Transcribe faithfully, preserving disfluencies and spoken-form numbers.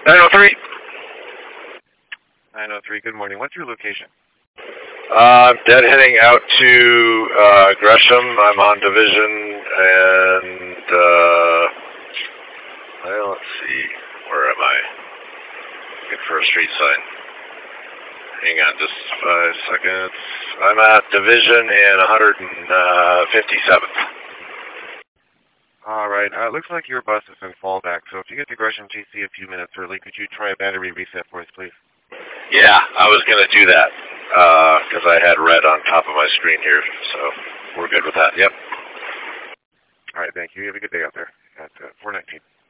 nine oh three. nine oh three, good morning. What's your location? Uh, I'm dead heading out to uh, Gresham. I'm on Division, and uh, well, let's see, where am I? Looking for a street sign. Hang on just five seconds. I'm at Division and one hundred fifty-seventh. All right. Uh, it looks like your bus is in fallback, so if you get to Gresham T C a few minutes early, could you try a battery reset for us, please? Yeah, I was going to do that because uh, I had red on top of my screen here, so we're good with that. Yep. All right, thank you. You have a good day out there at uh, four nineteen.